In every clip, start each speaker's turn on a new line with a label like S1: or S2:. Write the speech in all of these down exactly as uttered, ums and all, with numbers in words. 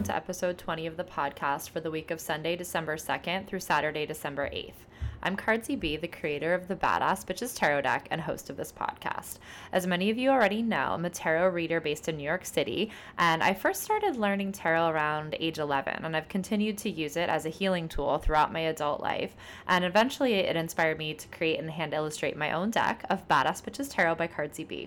S1: to episode twenty of the podcast for the week of Sunday, December second through Saturday, December eighth. I'm Cardsy B, the creator of the Badass Bitches Tarot deck and host of this podcast. As many of you already know, I'm a tarot reader based in New York City, and I first started learning tarot around age eleven, and I've continued to use it as a healing tool throughout my adult life, and eventually it inspired me to create and hand illustrate my own deck of Badass Bitches Tarot by Cardsy B.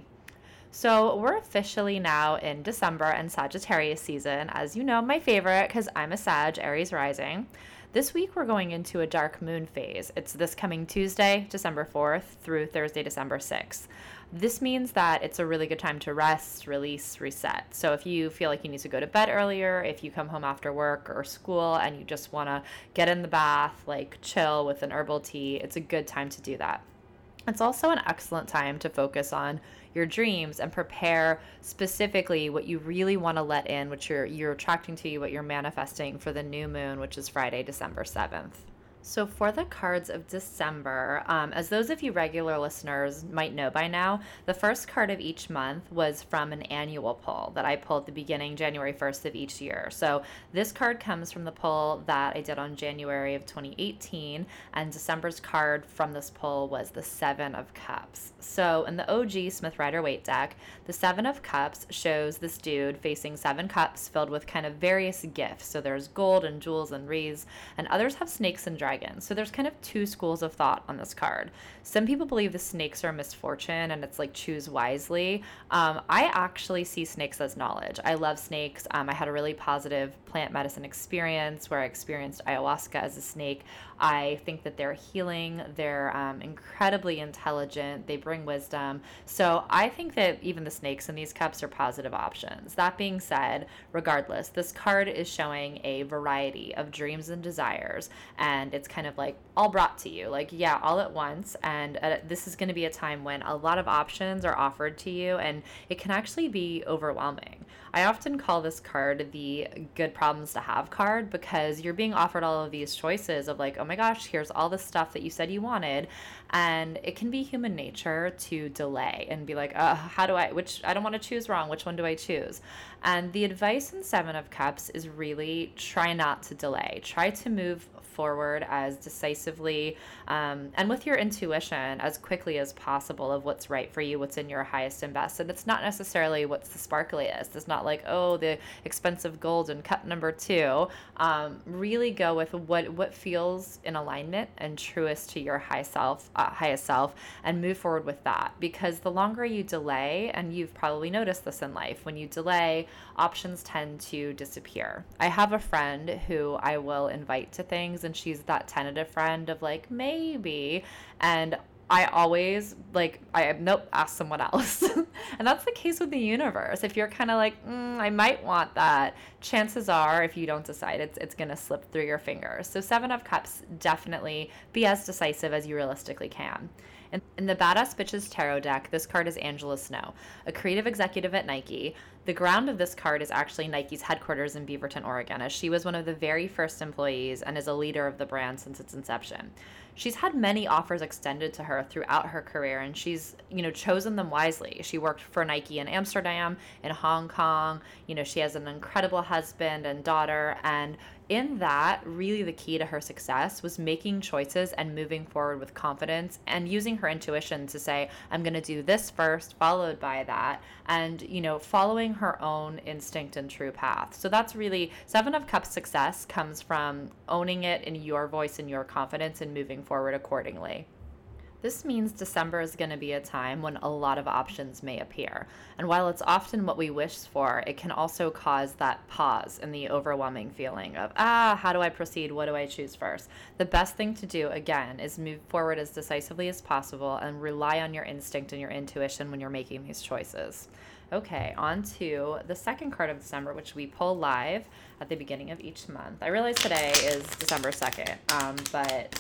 S1: So we're officially now in December and Sagittarius season, as you know, my favorite because I'm a Sag, Aries rising. This week we're going into a dark moon phase. It's this coming Tuesday, December fourth through Thursday, December sixth. This means that it's a really good time to rest, release, reset. So if you feel like you need to go to bed earlier, if you come home after work or school and you just want to get in the bath, like chill with an herbal tea, it's a good time to do that. It's also an excellent time to focus on your dreams and prepare specifically what you really want to let in, what you're you're attracting to you, what you're manifesting for the new moon, which is Friday, December seventh. So for the cards of December, um, as those of you regular listeners might know by now, the first card of each month was from an annual pull that I pulled at the beginning, January first of each year. So this card comes from the pull that I did on January of twenty eighteen, and December's card from this pull was the Seven of Cups. So in the O G Smith Rider-Waite deck, the Seven of Cups shows this dude facing seven cups filled with kind of various gifts. So there's gold and jewels and wreaths, and others have snakes and dragons. So there's kind of two schools of thought on this card. Some people believe the snakes are misfortune and it's like choose wisely. Um, I actually see snakes as knowledge. I love snakes. Um, I had a really positive plant medicine experience where I experienced ayahuasca as a snake. I think that they're healing. They're um, incredibly intelligent. They bring wisdom. So I think that even the snakes in these cups are positive options. That being said, regardless, this card is showing a variety of dreams and desires, and it's kind of like all brought to you, like, yeah, all at once. And uh, this is going to be a time when a lot of options are offered to you, and it can actually be overwhelming. I often call this card the good problems to have card because you're being offered all of these choices of like, oh my gosh, here's all the stuff that you said you wanted. And it can be human nature to delay and be like, uh, how do I, which I don't want to choose wrong. Which one do I choose? And the advice in Seven of Cups is really try not to delay. Try to move forward as decisively um, and with your intuition as quickly as possible of what's right for you, what's in your highest and best. And it's not necessarily what's the sparkliest. It's not like, oh, the expensive gold in cup number two. Um, really go with what what feels in alignment and truest to your high self, uh, highest self, and move forward with that. Because the longer you delay, and you've probably noticed this in life, when you delay, options tend to disappear. I have a friend who I will invite to things, and she's that tentative friend of like, maybe, and I always like, I nope, ask someone else. And that's the case with the universe. If you're kind of like, mm, I might want that, chances are if you don't decide, it's it's going to slip through your fingers. So Seven of Cups, definitely be as decisive as you realistically can. In, in the Badass Bitches Tarot deck, this card is Angela Snow, a creative executive at Nike. The ground of this card is actually Nike's headquarters in Beaverton, Oregon, as she was one of the very first employees and is a leader of the brand since its inception. She's had many offers extended to her throughout her career, and she's, you know, chosen them wisely. She worked for Nike in Amsterdam, in Hong Kong. You know, she has an incredible husband and daughter, and in that, really the key to her success was making choices and moving forward with confidence and using her intuition to say, I'm going to do this first, followed by that, and, you know, following her own instinct and true path. So that's really, Seven of Cups success comes from owning it in your voice and your confidence and moving forward accordingly. This means December is going to be a time when a lot of options may appear. And while it's often what we wish for, it can also cause that pause and the overwhelming feeling of, ah, how do I proceed? What do I choose first? The best thing to do, again, is move forward as decisively as possible and rely on your instinct and your intuition when you're making these choices. Okay, on to the second card of December, which we pull live at the beginning of each month. I realize today is December second, um, but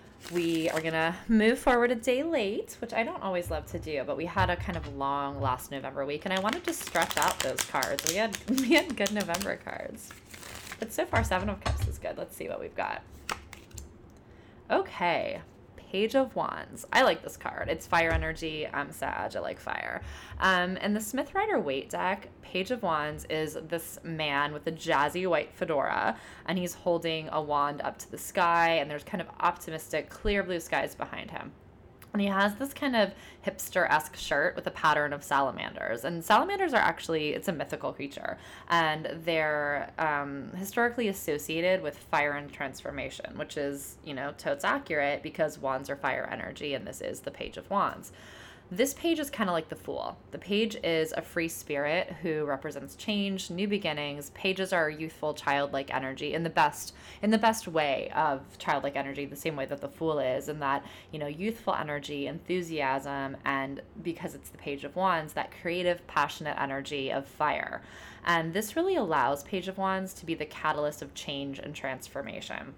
S1: we are going to move forward a day late, which I don't always love to do, but we had a kind of long last November week, and I wanted to stretch out those cards. We had we had good November cards. But so far, Seven of Cups is good. Let's see what we've got. Okay. Page of Wands. I like this card. It's fire energy. I'm Sag. I like fire. Um, and the Smith Rider-Waite deck, Page of Wands is this man with a jazzy white fedora, and he's holding a wand up to the sky, and there's kind of optimistic, clear blue skies behind him. And he has this kind of hipster-esque shirt with a pattern of salamanders. And salamanders are actually, it's a mythical creature. And they're um, historically associated with fire and transformation, which is, you know, totes accurate because wands are fire energy, and this is the Page of Wands. This page is kind of like the Fool. The page is a free spirit who represents change, new beginnings. Pages are youthful, childlike energy in the best in the best way of childlike energy, the same way that the Fool is, in that, you know, youthful energy, enthusiasm, and because it's the Page of Wands, that creative, passionate energy of fire. And this really allows Page of Wands to be the catalyst of change and transformation.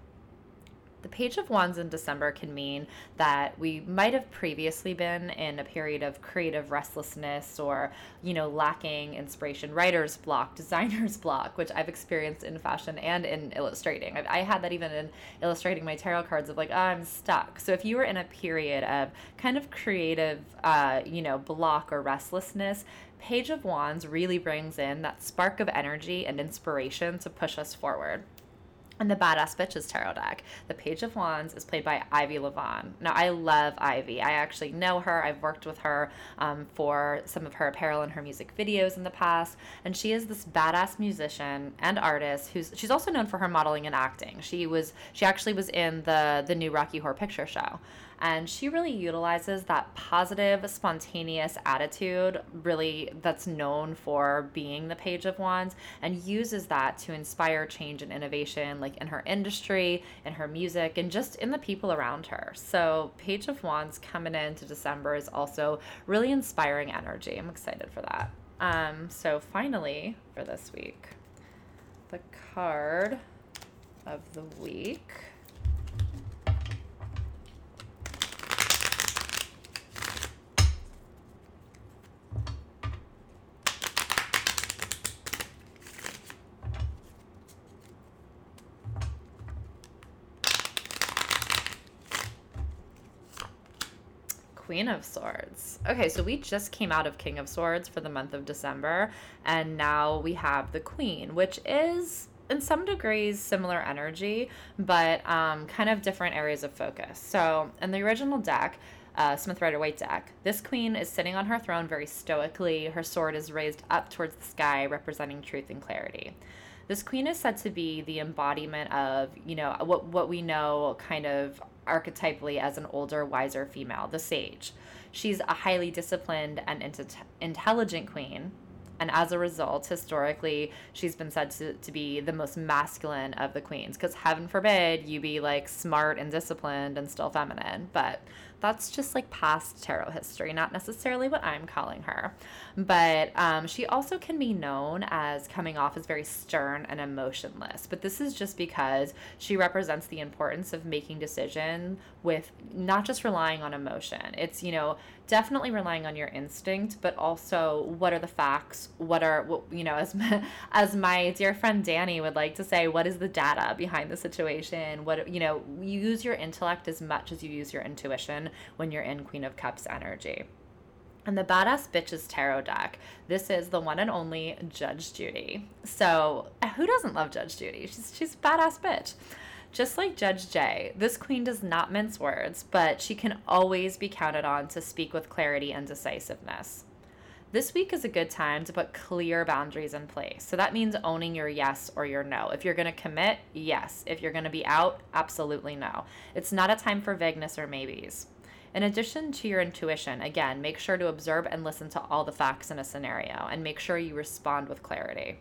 S1: The Page of Wands in December can mean that we might have previously been in a period of creative restlessness or, you know, lacking inspiration, writer's block, designer's block, which I've experienced in fashion and in illustrating. I, I had that even in illustrating my tarot cards of like, oh, I'm stuck. So if you were in a period of kind of creative, uh, you know, block or restlessness, Page of Wands really brings in that spark of energy and inspiration to push us forward. And the Badass Bitches tarot deck, the Page of Wands, is played by Ivy Levon. Now, I love Ivy. I actually know her. I've worked with her um, for some of her apparel and her music videos in the past. And she is this badass musician and artist who's she's also known for her modeling and acting. She was she actually was in the the new Rocky Horror Picture Show. And she really utilizes that positive, spontaneous attitude, really, that's known for being the Page of Wands, and uses that to inspire change and innovation, like in her industry, in her music, and just in the people around her. So Page of Wands coming into December is also really inspiring energy. I'm excited for that. Um, so finally, for this week, the card of the week. Queen of Swords. Okay, so we just came out of King of Swords for the month of December, and now we have the Queen, which is in some degrees similar energy, but um, kind of different areas of focus. So in the original deck, uh, Smith Rider-Waite deck, this queen is sitting on her throne very stoically. Her sword is raised up towards the sky, representing truth and clarity. This queen is said to be the embodiment of, you know, what what we know kind of archetypally as an older, wiser female, the sage. She's a highly disciplined and int- intelligent queen, and as a result, historically, she's been said to, to be the most masculine of the queens, because heaven forbid you be like smart and disciplined and still feminine, but that's just like past tarot history, not necessarily what I'm calling her. But um, she also can be known as coming off as very stern and emotionless. But this is just because she represents the importance of making decisions with not just relying on emotion. It's, you know, definitely relying on your instinct, but also what are the facts? What are, what, you know, as my, as my dear friend Danny would like to say, what is the data behind the situation? What, you know, you use your intellect as much as you use your intuition when you're in Queen of Cups energy. And the Badass Bitches tarot deck, this is the one and only Judge Judy. So who doesn't love Judge Judy? She's she's a badass bitch. Just like Judge Jay, this queen does not mince words, but she can always be counted on to speak with clarity and decisiveness. This week is a good time to put clear boundaries in place. So that means owning your yes or your no. If you're going to commit, yes. If you're going to be out, absolutely no. It's not a time for vagueness or maybes. In addition to your intuition, again, make sure to observe and listen to all the facts in a scenario, and make sure you respond with clarity.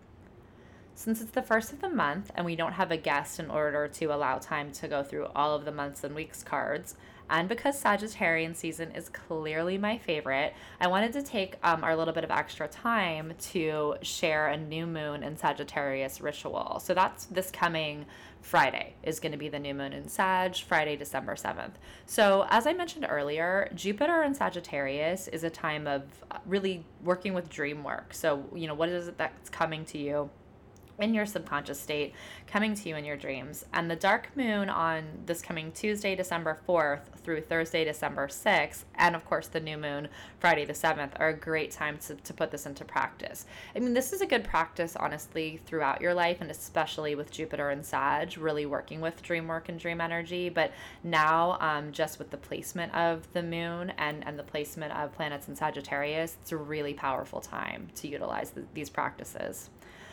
S1: Since it's the first of the month and we don't have a guest in order to allow time to go through all of the months and weeks cards, and because Sagittarian season is clearly my favorite, I wanted to take um, our little bit of extra time to share a new moon in Sagittarius ritual. So that's this coming Friday is going to be the new moon in Sag, Friday, December seventh. So as I mentioned earlier, Jupiter in Sagittarius is a time of really working with dream work. So, you know, what is it that's coming to you? in your subconscious state coming to you in your dreams. And the dark moon on this coming Tuesday, December fourth through Thursday, December sixth, and of course the new moon, Friday the seventh, are a great time to, to put this into practice. I mean, this is a good practice, honestly, throughout your life, and especially with Jupiter and Sag, really working with dream work and dream energy. But now, um, just with the placement of the moon and, and the placement of planets in Sagittarius, it's a really powerful time to utilize the, these practices.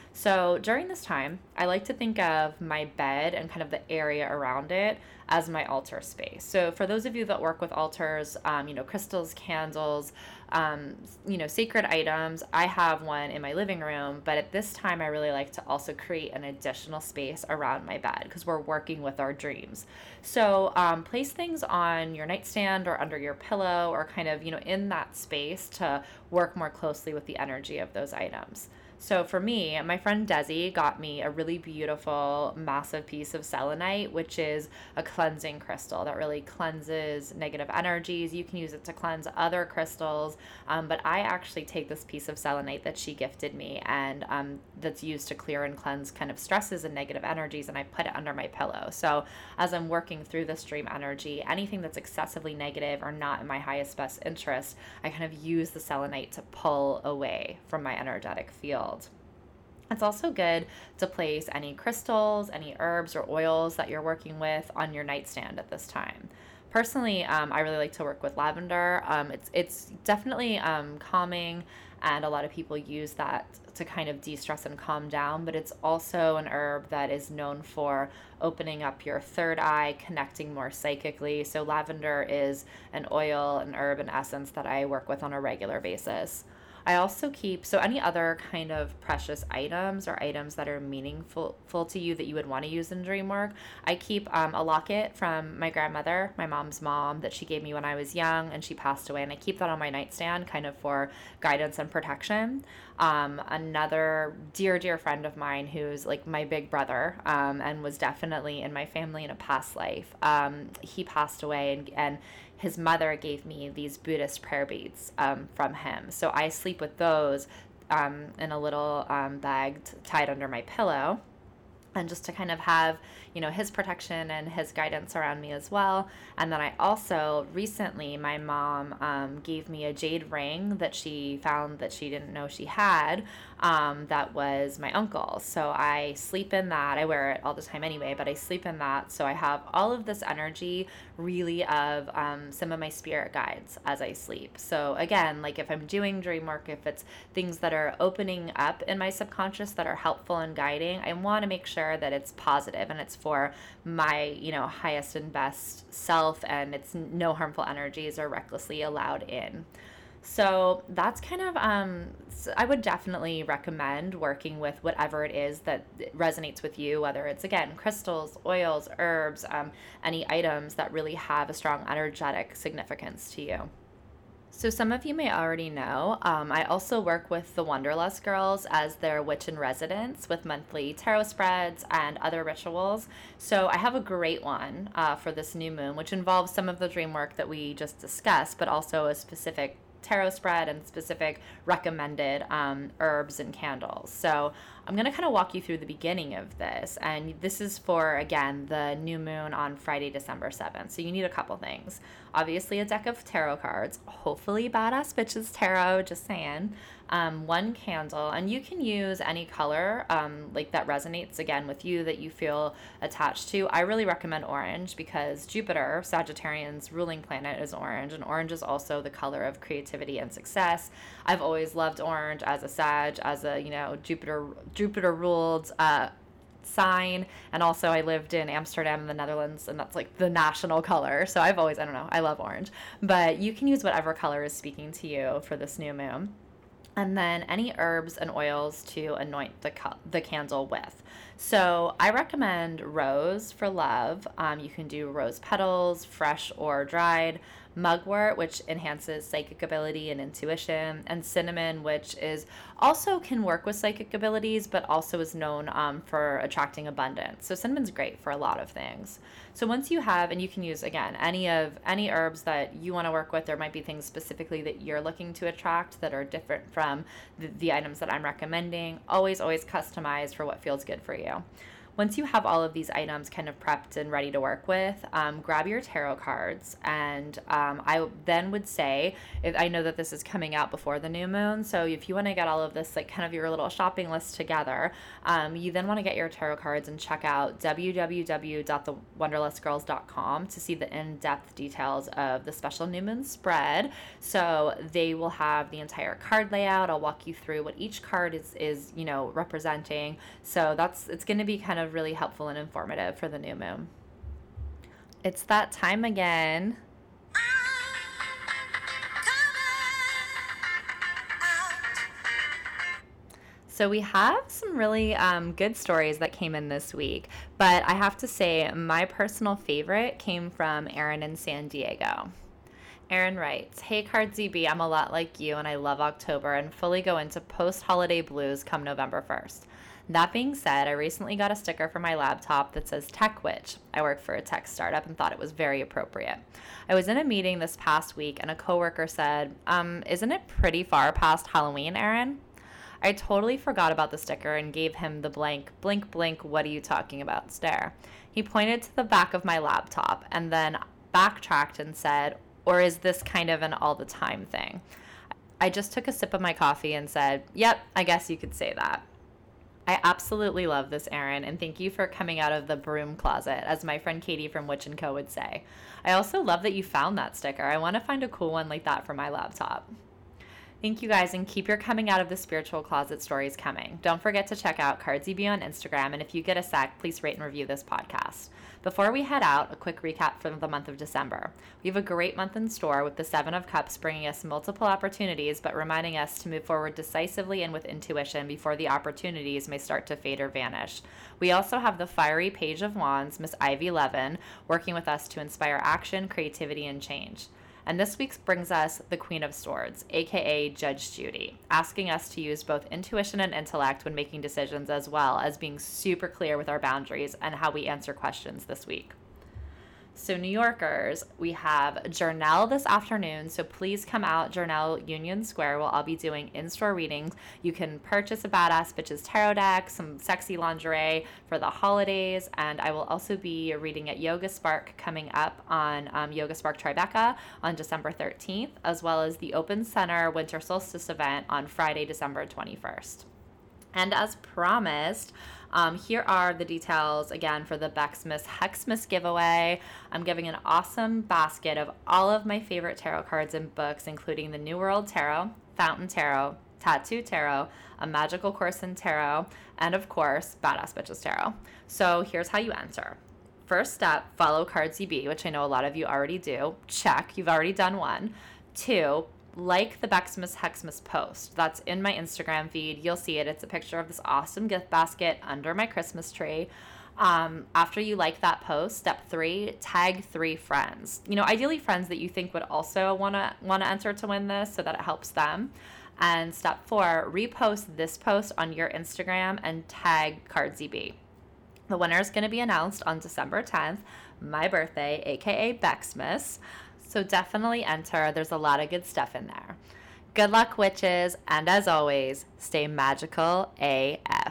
S1: So during this time, I like to think of my bed and kind of the area around it as my altar space. So for those of you that work with altars, um, you know, crystals, candles, um, you know, sacred items, I have one in my living room, but at this time I really like to also create an additional space around my bed because we're working with our dreams. So um, place things on your nightstand or under your pillow or kind of, you know, in that space to work more closely with the energy of those items. So for me, my friend Desi got me a really beautiful, massive piece of selenite, which is a cleansing crystal that really cleanses negative energies. You can use it to cleanse other crystals, um, but I actually take this piece of selenite that she gifted me and um, that's used to clear and cleanse kind of stresses and negative energies, and I put it under my pillow. So as I'm working through this dream energy, anything that's excessively negative or not in my highest best interest, I kind of use the selenite to pull away from my energetic field. It's also good to place any crystals, any herbs or oils that you're working with on your nightstand at this time. Personally, um, I really like to work with lavender. Um, it's it's definitely um, calming, and a lot of people use that to kind of de-stress and calm down, but it's also an herb that is known for opening up your third eye, connecting more psychically. So lavender is an oil, an herb, an essence that I work with on a regular basis. I also keep, so any other kind of precious items or items that are meaningful full to you that you would want to use in dream work, I keep um, a locket from my grandmother, my mom's mom, that she gave me when I was young and she passed away, and I keep that on my nightstand kind of for guidance and protection. Um, another dear, dear friend of mine who's like my big brother um, and was definitely in my family in a past life, um, he passed away, and, and his mother gave me these Buddhist prayer beads um, from him. So I sleep with those um, in a little um, bag t- tied under my pillow. And just to kind of have, you know, his protection and his guidance around me as well. And then I also, recently, my mom um, gave me a jade ring that she found that she didn't know she had, um, that was my uncle's. So I sleep in that. I wear it all the time anyway, but I sleep in that. So I have all of this energy really of um, some of my spirit guides as I sleep. So again, like if I'm doing dream work, if it's things that are opening up in my subconscious that are helpful and guiding, I want to make sure that it's positive and it's for my, you know, highest and best self, and it's no harmful energies are recklessly allowed in. So that's kind of, um, I would definitely recommend working with whatever it is that resonates with you, whether it's, again, crystals, oils, herbs, um, any items that really have a strong energetic significance to you. So some of you may already know, um, I also work with the Wanderlust Girls as their witch in residence with monthly tarot spreads and other rituals. So I have a great one uh, for this new moon, which involves some of the dream work that we just discussed, but also a specific tarot spread and specific recommended um, herbs and candles. So I'm going to kind of walk you through the beginning of this. And this is for, again, the new moon on Friday, December seventh. So you need a couple things. Obviously, a deck of tarot cards, hopefully Badass Bitches Tarot, just saying. Um, one candle, and you can use any color um, like that resonates, again, with you that you feel attached to. I really recommend orange because Jupiter, Sagittarian's ruling planet, is orange, and orange is also the color of creativity and success. I've always loved orange as a Sag, as a, you know, Jupiter Jupiter ruled uh, sign, and also I lived in Amsterdam in the Netherlands, and that's like the national color. So I've always, I don't know, I love orange, but you can use whatever color is speaking to you for this new moon. And then any herbs and oils to anoint the cu- the candle with. So I recommend rose for love. Um, you can do rose petals, fresh or dried. mugwort, which enhances psychic ability and intuition, and cinnamon, which is also can work with psychic abilities, but also is known um, for attracting abundance. So cinnamon's great for a lot of things. So once you have, and you can use, again, any of any herbs that you want to work with. There might be things specifically that you're looking to attract that are different from the, the items that I'm recommending. Always, always customize for what feels good for you. Once you have all of these items kind of prepped and ready to work with, um, grab your tarot cards. And um, I then would say, if, I know that this is coming out before the new moon, so if you want to get all of this, like kind of your little shopping list together, um, you then want to get your tarot cards and check out w w w dot the wanderlust girls dot com to see the in-depth details of the special new moon spread. So they will have the entire card layout. I'll walk you through what each card is, is you know, representing. So that's it's going to be kind of really helpful and informative for the new moon. It's that time again. So we have some really um, good stories that came in this week, but I have to say my personal favorite came from Erin in San Diego. Erin writes, "Hey Card Z B, I'm a lot like you and I love October and fully go into post-holiday blues come November first. That being said, I recently got a sticker for my laptop that says Tech Witch. I work for a tech startup and thought it was very appropriate. I was in a meeting this past week and a coworker said, um, isn't it pretty far past Halloween, Erin? I totally forgot about the sticker and gave him the blank, blink, blink, what are you talking about stare. He pointed to the back of my laptop and then backtracked and said, or is this kind of an all the time thing? I just took a sip of my coffee and said, yep, I guess you could say that. I absolutely love this, Erin, and thank you for coming out of the broom closet, as my friend Katie from Witch and Co. would say. I also love that you found that sticker. I want to find a cool one like that for my laptop. Thank you guys, and keep your coming out of the spiritual closet stories coming. Don't forget to check out Card Z B on Instagram, and if you get a sec, please rate and review this podcast. Before we head out, a quick recap from the month of December. We have a great month in store with the Seven of Cups bringing us multiple opportunities, but reminding us to move forward decisively and with intuition before the opportunities may start to fade or vanish. We also have the fiery Page of Wands, Miss Ivy Levin, working with us to inspire action, creativity, and change. And this week's brings us the Queen of Swords, aka Judge Judy, asking us to use both intuition and intellect when making decisions, as well as being super clear with our boundaries and how we answer questions this week. So New Yorkers, we have Journal this afternoon, so please come out, Journal Union Square. We'll all be doing in-store readings. You can purchase a Badass Bitches tarot deck, some sexy lingerie for the holidays, and I will also be reading at Yoga Spark coming up on um, Yoga Spark Tribeca on December thirteenth, as well as the Open Center Winter Solstice event on Friday, December twenty-first. And as promised, um, here are the details again for the Becksmith Hexmas giveaway. I'm giving an awesome basket of all of my favorite tarot cards and books, including the New World Tarot, Fountain Tarot, Tattoo Tarot, A Magical Course in Tarot, and of course, Badass Bitches Tarot. So here's how you enter. First step, follow Card Z B, which I know a lot of you already do. Check, you've already done one. Two, like the Becksmith Hexmas post. That's in my Instagram feed. You'll see it. It's a picture of this awesome gift basket under my Christmas tree. Um, after you like that post, step three, tag three friends. You know, ideally friends that you think would also want to want to enter to win this so that it helps them. And step four, repost this post on your Instagram and tag Card Z B. The winner is going to be announced on December tenth, my birthday, aka Becksmith. So definitely enter. There's a lot of good stuff in there. Good luck, witches, and as always, stay magical A F.